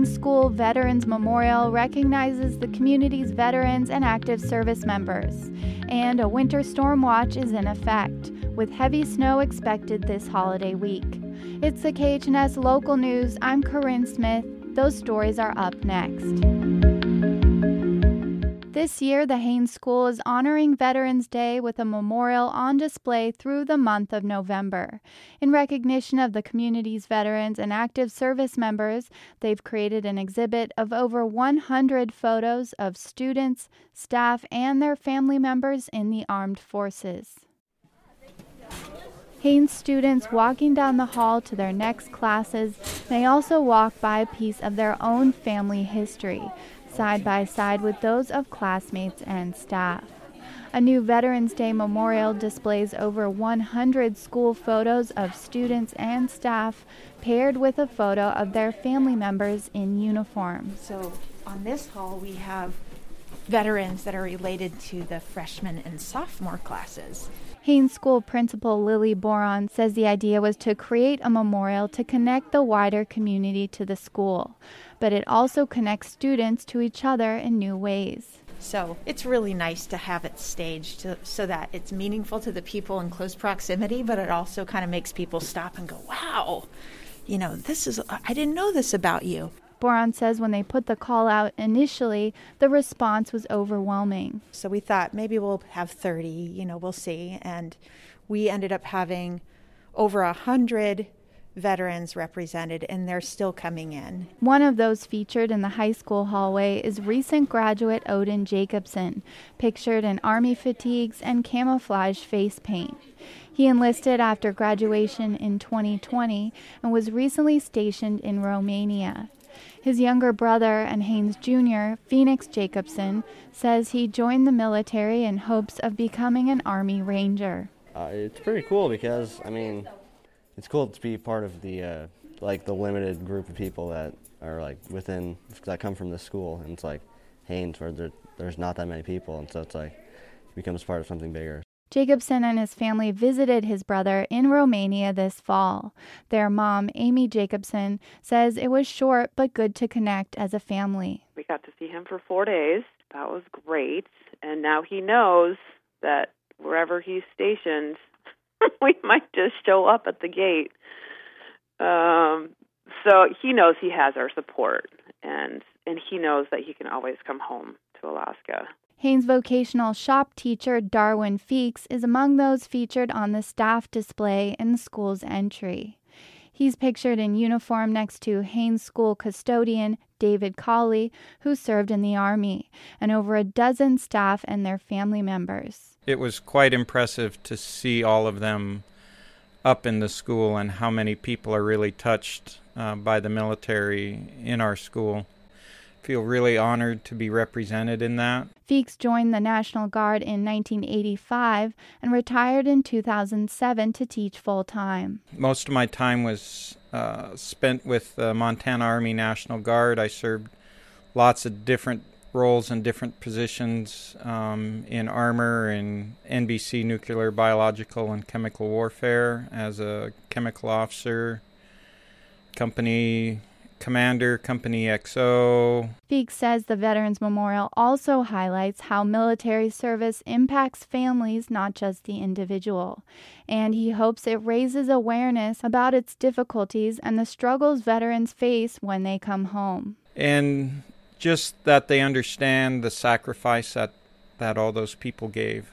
Haines School Veterans Memorial recognizes the community's veterans and active service members. And a winter storm watch is in effect, with heavy snow expected this holiday week. It's the KHNS Local News. I'm Corinne Smith. Those stories are up next. This year, the Haines School is honoring Veterans Day with a memorial on display through the month of November. In recognition of the community's veterans and active service members, they've created an exhibit of over 100 photos of students, staff, and their family members in the armed forces. Haines students walking down the hall to their next classes may also walk by a piece of their own family history, side by side with those of classmates and staff. A new Veterans Day memorial displays over 100 school photos of students and staff paired with a photo of their family members in uniform. So on this hall we have veterans that are related to the freshman and sophomore classes. Haines School Principal Lily Boron says the idea was to create a memorial to connect the wider community to the school, but it also connects students to each other in new ways. So it's really nice to have it staged so that it's meaningful to the people in close proximity, but it also kind of makes people stop and go, wow, I didn't know this about you. Boron says when they put the call out initially, the response was overwhelming. So we thought maybe we'll have 30, we'll see. And we ended up having over 100 veterans represented, and they're still coming in. One of those featured in the high school hallway is recent graduate Odin Jacobson, pictured in Army fatigues and camouflage face paint. He enlisted after graduation in 2020 and was recently stationed in Romania. His younger brother and Haines Jr., Phoenix Jacobson, says he joined the military in hopes of becoming an Army Ranger. It's pretty cool because, it's cool to be part of the the limited group of people that are that come from this school, and it's like Haines, where there's not that many people, and so it's like he becomes part of something bigger. Jacobson and his family visited his brother in Romania this fall. Their mom, Amy Jacobson, says it was short but good to connect as a family. We got to see him for 4 days. That was great. And now he knows that wherever he's stationed, we might just show up at the gate. So he knows he has our support, and he knows that he can always come home to Alaska. Haines vocational shop teacher Darwin Feeks is among those featured on the staff display in the school's entry. He's pictured in uniform next to Haines School custodian David Colley, who served in the Army, and over a dozen staff and their family members. It was quite impressive to see all of them up in the school and how many people are really touched by the military in our school. Feel really honored to be represented in that. Feeks joined the National Guard in 1985 and retired in 2007 to teach full-time. Most of my time was spent with the Montana Army National Guard. I served lots of different roles and different positions in armor and NBC nuclear, biological, and chemical warfare as a chemical officer, company commander, Company XO. Feeks says the Veterans Memorial also highlights how military service impacts families, not just the individual. And he hopes it raises awareness about its difficulties and the struggles veterans face when they come home. And just that they understand the sacrifice that all those people gave.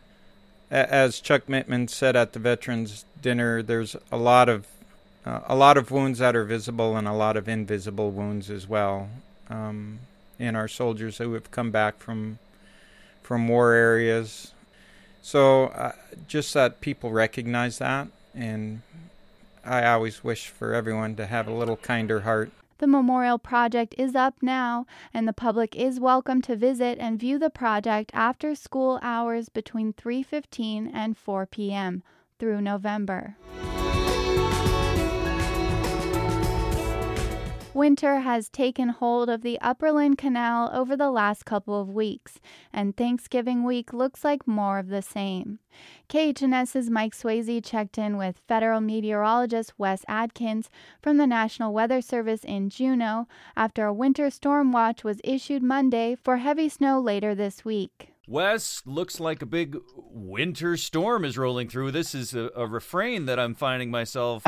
As Chuck Mittman said at the Veterans Dinner, there's a lot of wounds that are visible and a lot of invisible wounds as well in our soldiers who have come back from war areas. So just that people recognize that, and I always wish for everyone to have a little kinder heart. The memorial project is up now, and the public is welcome to visit and view the project after school hours between 3:15 and 4 p.m. through November. Winter has taken hold of the Upperland Canal over the last couple of weeks, and Thanksgiving week looks like more of the same. KHNS's Mike Swayze checked in with federal meteorologist Wes Adkins from the National Weather Service in Juneau after a winter storm watch was issued Monday for heavy snow later this week. Wes, looks like a big winter storm is rolling through. This is a refrain that I'm finding myself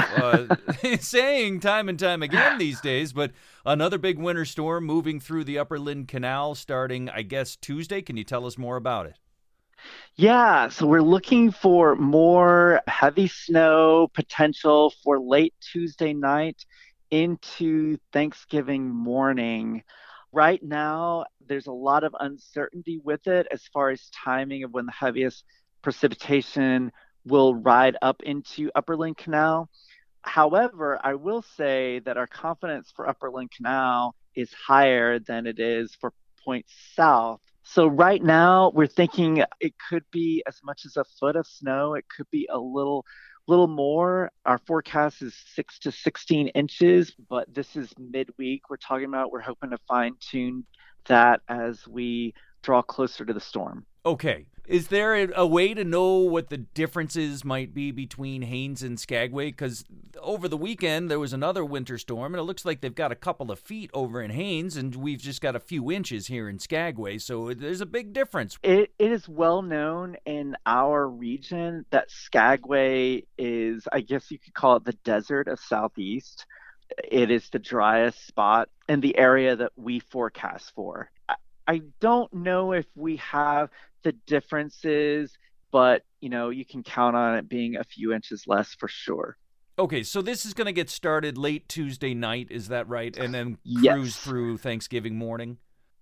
saying time and time again these days, but another big winter storm moving through the Upperland Canal starting, I guess, Tuesday. Can you tell us more about it? Yeah, so we're looking for more heavy snow potential for late Tuesday night into Thanksgiving morning. Right now, there's a lot of uncertainty with it as far as timing of when the heaviest precipitation will ride up into Upperland Canal. However, I will say that our confidence for Upperland Canal is higher than it is for points south. So right now, we're thinking it could be as much as a foot of snow. It could be a little more. Our forecast is 6 to 16 inches, but this is midweek we're talking about. We're hoping to fine-tune that as we draw closer to the storm. Okay. Is there a way to know what the differences might be between Haines and Skagway? Because over the weekend, there was another winter storm, and it looks like they've got a couple of feet over in Haines, and we've just got a few inches here in Skagway, so there's a big difference. It is well known in our region that Skagway is, I guess you could call it the desert of Southeast. It is the driest spot in the area that we forecast for. I don't know if we have the differences, but, you can count on it being a few inches less for sure. Okay, so this is going to get started late Tuesday night, is that right? And then cruise through Thanksgiving morning?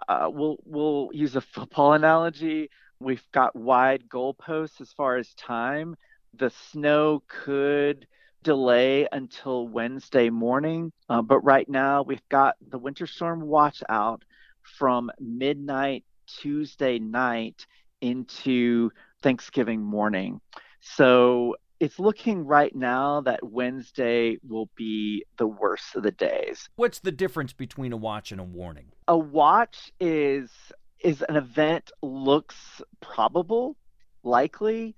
We'll use a football analogy. We've got wide goalposts as far as time. The snow could delay until Wednesday morning, but right now we've got the winter storm watch out from midnight Tuesday night into Thanksgiving morning. So it's looking right now that Wednesday will be the worst of the days. What's the difference between a watch and a warning? A watch is an event looks probable, likely,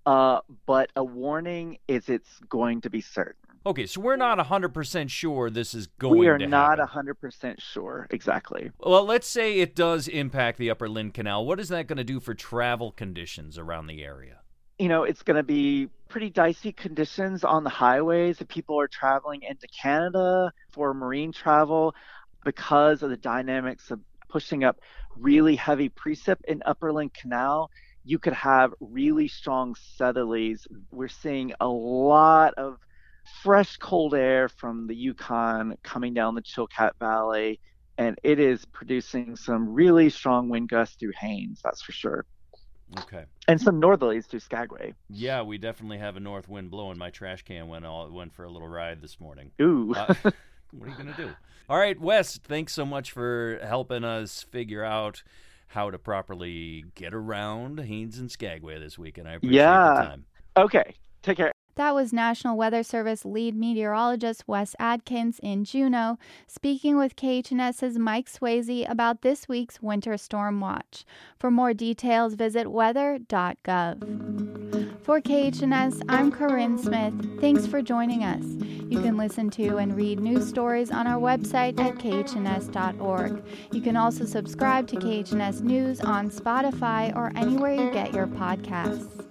but a warning is it's going to be certain. Okay, so we're not 100% sure this is going to happen. We are not 100% sure, exactly. Well, let's say it does impact the Upperland Canal. What is that going to do for travel conditions around the area? It's going to be pretty dicey conditions on the highways if people are traveling into Canada for marine travel because of the dynamics of pushing up really heavy precip in Upperland Canal. You could have really strong southerlies. We're seeing a lot of fresh cold air from the Yukon coming down the Chilkat Valley, and it is producing some really strong wind gusts through Haines, that's for sure. Okay. And some northerlies through Skagway. Yeah, we definitely have a north wind blowing. My trash can went for a little ride this morning. Ooh. What are you going to do? All right, Wes, thanks so much for helping us figure out how to properly get around Haines and Skagway this weekend. I appreciate the time. Okay. Take care. That was National Weather Service lead meteorologist Wes Adkins in Juneau, speaking with KHNS's Mike Swayze about this week's winter storm watch. For more details, visit weather.gov. For KHNS, I'm Corinne Smith. Thanks for joining us. You can listen to and read news stories on our website at kHNS.org. You can also subscribe to KHNS News on Spotify or anywhere you get your podcasts.